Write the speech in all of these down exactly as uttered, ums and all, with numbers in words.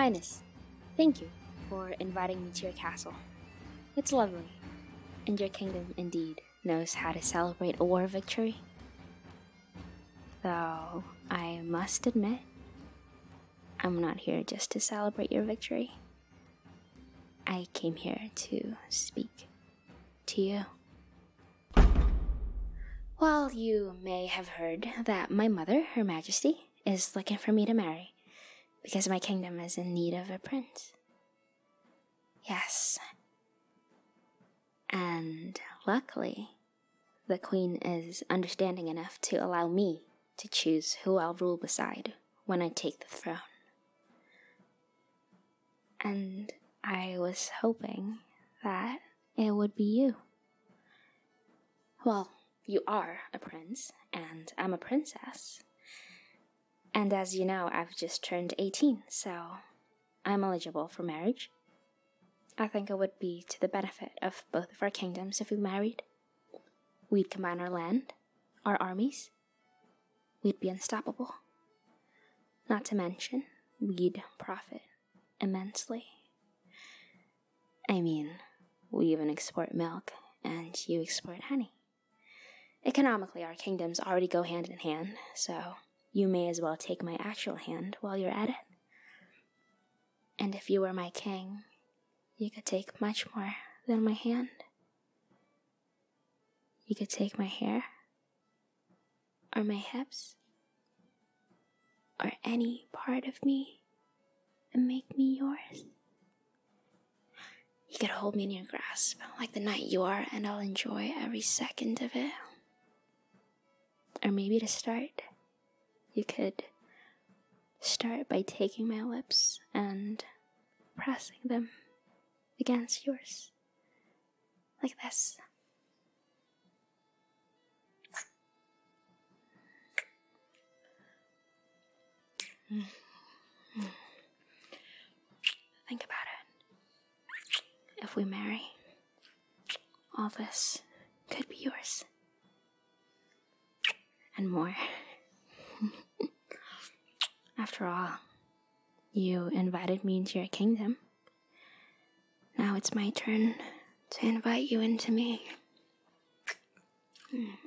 Highness, thank you for inviting me to your castle. It's lovely, and your kingdom indeed knows how to celebrate a war victory. Though I must admit, I'm not here just to celebrate your victory. I came here to speak to you. Well, you may have heard that my mother, Her Majesty, is looking for me to marry because my kingdom is in need of a prince. Yes. And luckily, the Queen is understanding enough to allow me to choose who I'll rule beside when I take the throne. And I was hoping that it would be you. Well, you are a prince, and I'm a princess. And as you know, I've just turned eighteen, so I'm eligible for marriage. I think it would be to the benefit of both of our kingdoms if we married. We'd combine our land, our armies. We'd be unstoppable. Not to mention, we'd profit immensely. I mean, we even export milk, and you export honey. Economically, our kingdoms already go hand in hand, so you may as well take my actual hand while you're at it. And if you were my king, you could take much more than my hand. You could take my hair, or my hips, or any part of me and make me yours. You could hold me in your grasp like the knight you are, and I'll enjoy every second of it. Or maybe to start, you could start by taking my lips and pressing them against yours, like this. Think about it. If we marry, all this could be yours. And more. After all, you invited me into your kingdom. Now it's my turn to invite you into me. Mm.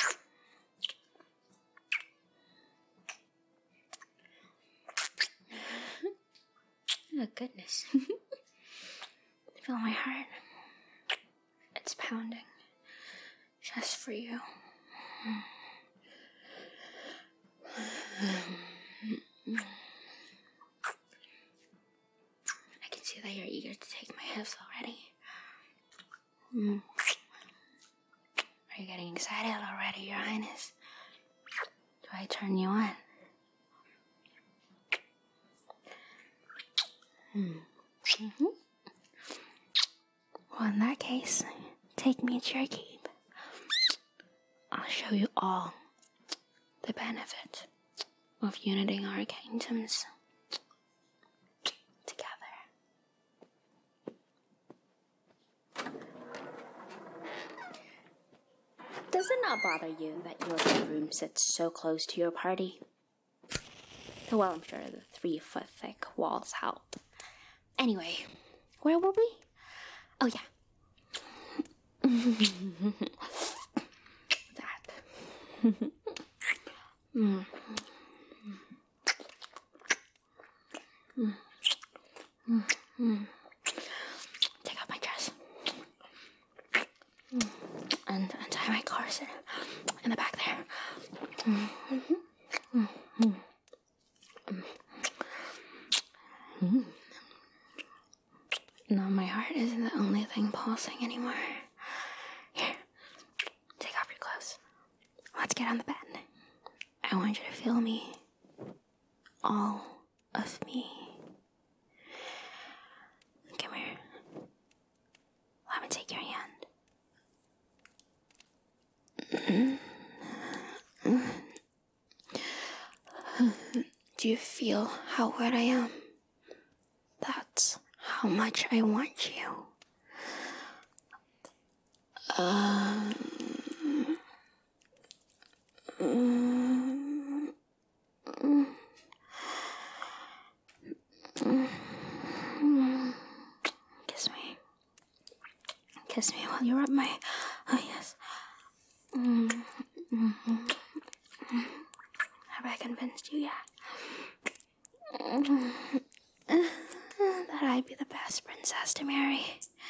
Oh, goodness. Feel my heart. It's pounding. Just for you. I can see that you're eager to take my hips already. Mm. Are you getting excited already, Your Highness? Do I turn you on? Mm. Mm-hmm. Well, in that case, take me to your keep. I'll show you all the benefit of uniting our kingdoms together. Does it not bother you that your bedroom sits so close to your party? Well, I'm sure the three-foot thick walls help. Anyway, where were we? Oh, yeah. That. mm. Mm. Mm. Mm. Take off my dress. Mm. And untie my corset in the back there. Mm-hmm. Mm-hmm. Mm. No, my heart isn't the only thing pulsing anymore. Here, take off your clothes. Let's get on the bed. I want you to feel me. All of me. Come here. Let me take your hand. Do you feel how wet I am? That's how much I want you. Um, mm, mm, mm. kiss me while you rub my... Oh, yes. Mm, mm, mm, mm. Have I convinced you yet? Mm, that I'd be the best princess to marry?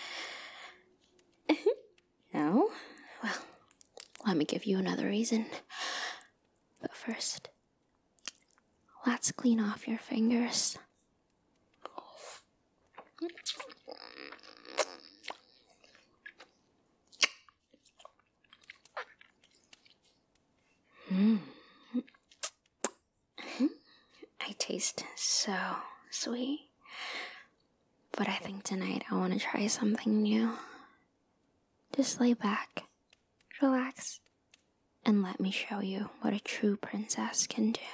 No? Well, let me give you another reason. But first, let's clean off your fingers. Mm. I taste so sweet. But I think tonight I want to try something new. Just lay back, relax, and let me show you what a true princess can do.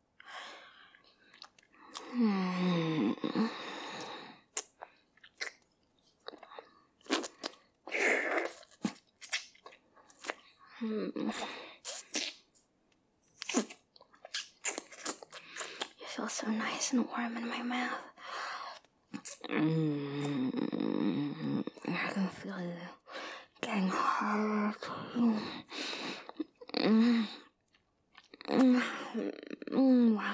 Mm. Mm. You feel so nice and warm in my mouth. Mm. I can feel it getting hard. Mm. Mm. Mm.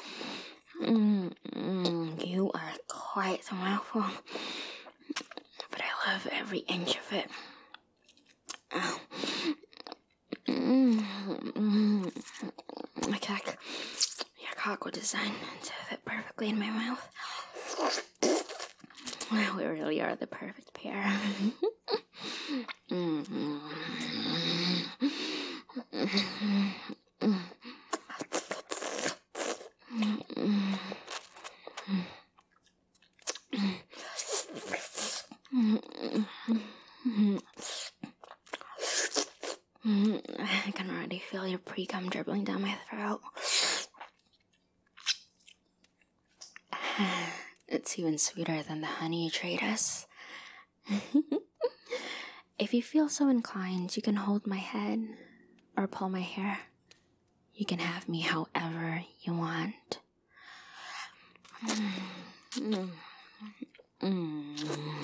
Mm. You are quite the mouthful, but I love every inch of it. Mm. My cock, your cock was designed to fit perfectly in my mouth. We really are the perfect pair. Mm. I can already feel your pre-cum dribbling down my throat. It's even sweeter than the honey you trade us. If you feel so inclined, you can hold my head or pull my hair. You can have me however you want. Mm. Mm. Mm.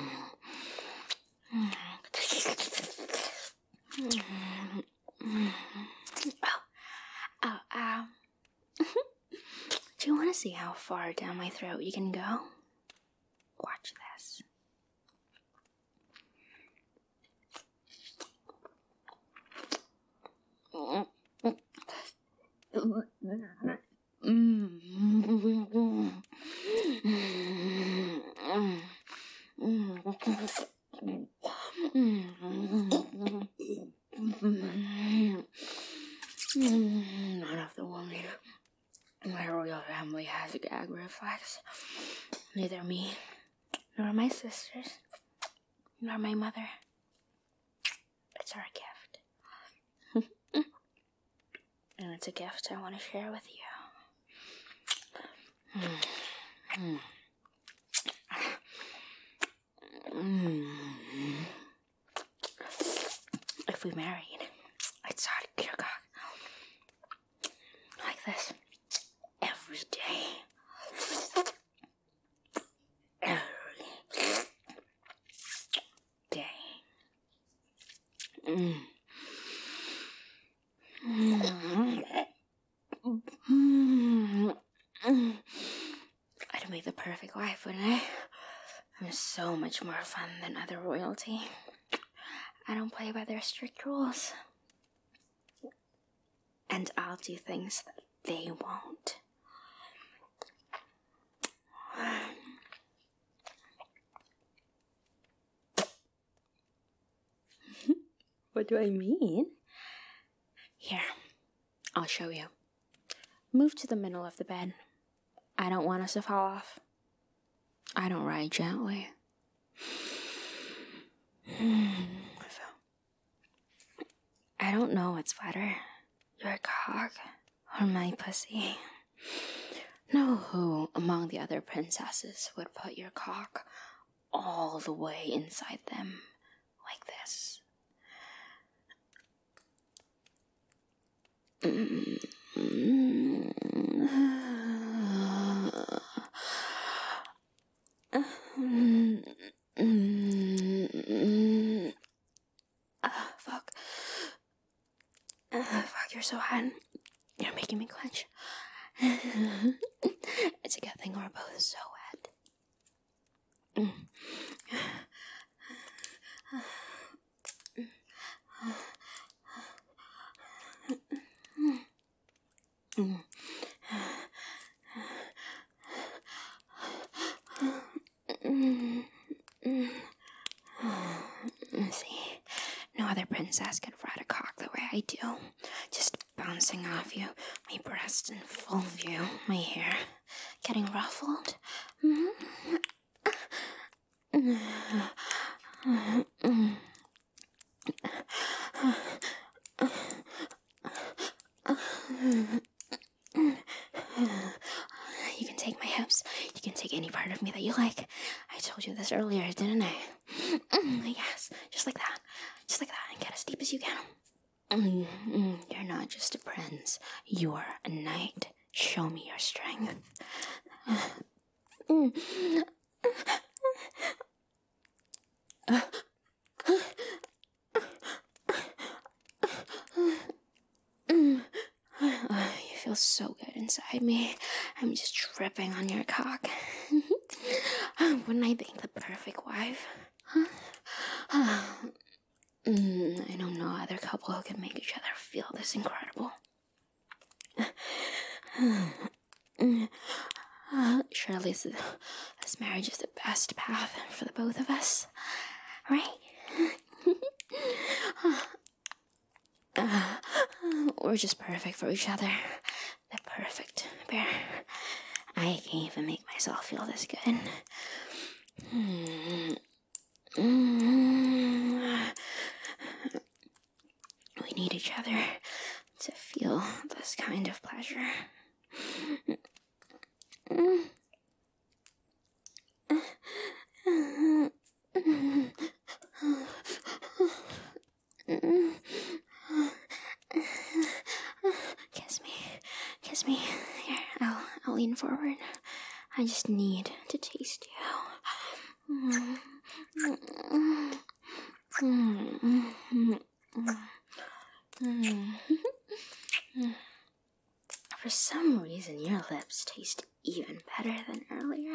Mm. Oh, oh, ow. Do you want to see how far down my throat you can go? Watch this. Mm. None of the women in my royal family has a gag reflex. Neither me, nor my sisters, nor my mother. It's our gift. And it's a gift I want to share with you. Mm. Mm. If we married, I'd start to your cock like this every day. Every day. Mm. Mm. Mm. I'd make the perfect wife, wouldn't I? I'm so much more fun than other royalty. I don't play by their strict rules. And I'll do things that they won't. What do I mean? Here, I'll show you. Move to the middle of the bed. I don't want us to fall off. I don't ride gently. I don't know what's better, your cock or my pussy. Know who among the other princesses would put your cock all the way inside them like this? you're so hot. You're making me clench. It's a good thing we're both so wet. See, no other princess could ride a cock the way I do. Just bouncing off you, my breasts in full view, my hair getting ruffled. You can take my hips. You can take any part of me that you like. I told you this earlier, didn't I? Yes, just like that. Just like that, and get as deep as you can. You're not just a prince. You're a knight. Show me your strength. You feel so good inside me. I'm just dripping on your cock. Wouldn't I think the perfect wife? Huh? I know no other couple who can make each other feel this incredible. Surely this, this marriage is the best path for the both of us, right? uh, we're just perfect for each other. The perfect pair. I can't even make myself feel this good. We need each other to feel this kind of pleasure. Kiss me. Kiss me. Here, I'll, I'll lean forward. I just need to taste you. For some reason, your lips taste even better than earlier.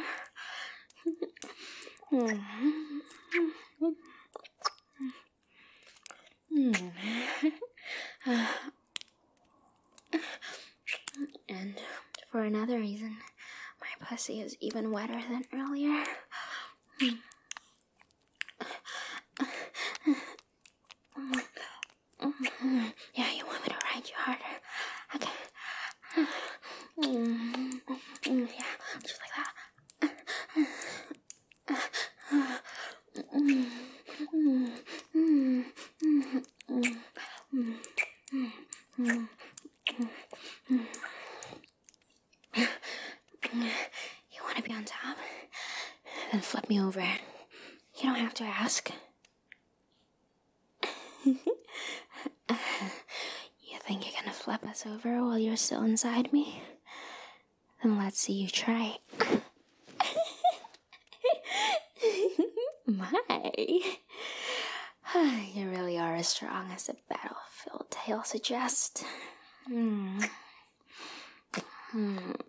And for another reason, my pussy is even wetter than earlier. Yeah, you want me to ride you harder? Okay. Yeah, just like that. You want to be on top? Then flip me over. You don't have to ask. You think you're gonna flip us over while you're still inside me? Then let's see you try. My. You really are as strong as the battlefield tale suggests. Hmm. Hmm.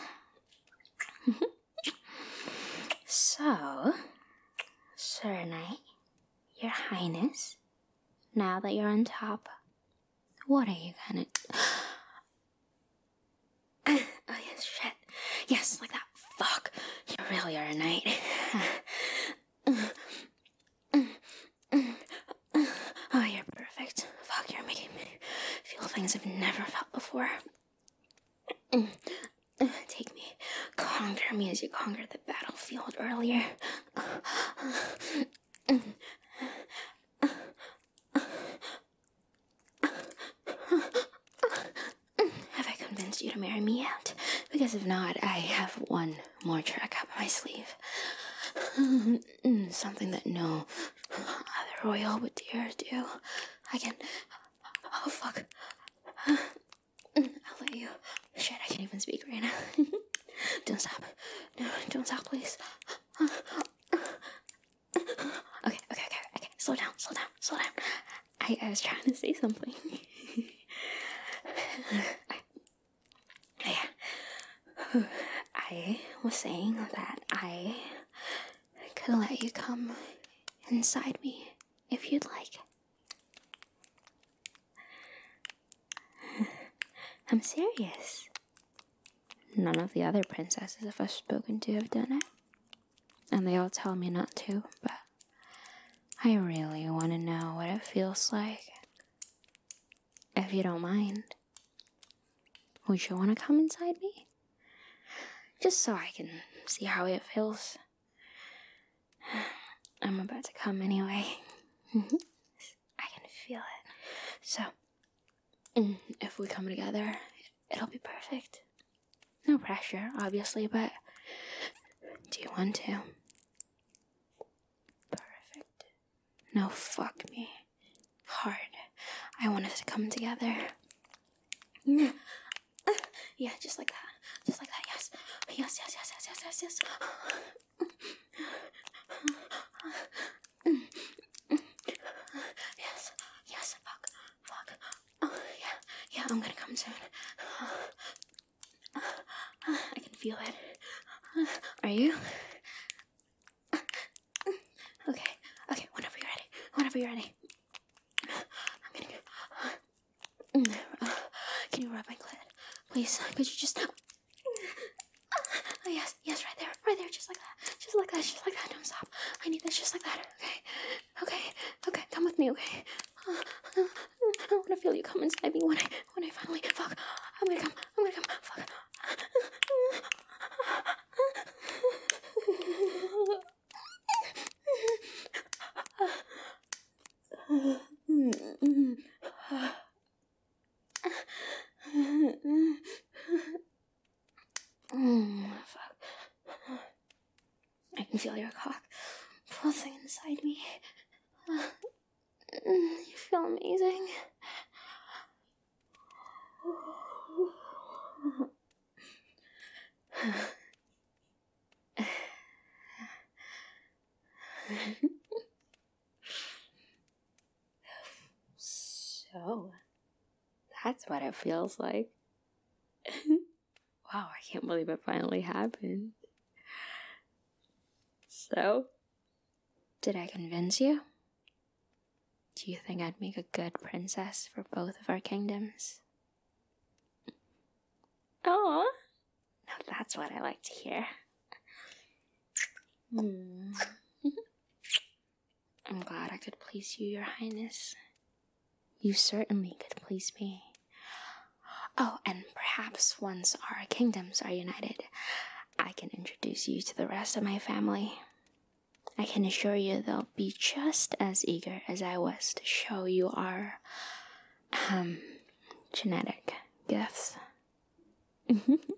So, Sir Knight, Your Highness, now that you're on top, what are you gonna... Oh yes, shit. Yes, like that. Fuck. You really are a knight. Oh, you're perfect. Fuck, you're making me feel things I've never felt before. Take me. Conquer me as you conquered the battlefield earlier. Have I convinced you to marry me yet? Because if not, I have one more trick up my sleeve. Something that no other royal would dare do. I can... Oh, fuck. I'll let you... Shit, I can't even speak right now. Don't stop. No, don't stop, please. Okay, okay, okay, okay. Slow down, slow down, slow down. I, I was trying to say something. I was saying that I could let you come inside me if you'd like. I'm serious. None of the other princesses I've spoken to have done it. And they all tell me not to, but I really want to know what it feels like. If you don't mind, would you want to come inside me? Just so I can see how it feels. I'm about to come anyway. I can feel it. So, if we come together, it'll be perfect. No pressure, obviously, but do you want to? Perfect. No, fuck me. Hard. I want us to come together. Yeah, just like that. Just like that, yes. Yes, yes, yes, yes, yes, yes, yes. Yes, yes, fuck, fuck. Oh, yeah, yeah, I'm gonna come soon. I can feel it. Are you? Okay, okay, whenever you're ready. Whenever you're ready. I'm gonna go. Uh, can you rub my clit? Please, could you just... Oh, yes, yes, right there, right there, just like that. Just like that, just like that, don't stop. I need this just like that, okay? Okay, okay, come with me, okay? Uh, uh, I want to feel you come inside me when I, when I finally... Fuck, I'm gonna come, I'm gonna come, fuck. Mm, fuck. I can feel your cock pulsing inside me. You feel amazing. So, that's what it feels like. Wow, I can't believe it finally happened. So, did I convince you? Do you think I'd make a good princess for both of our kingdoms? Oh, now that's what I like to hear. Hmm. I'm glad I could please you, Your Highness. You certainly could please me. Oh, and perhaps once our kingdoms are united, I can introduce you to the rest of my family. I can assure you they'll be just as eager as I was to show you our, um, genetic gifts.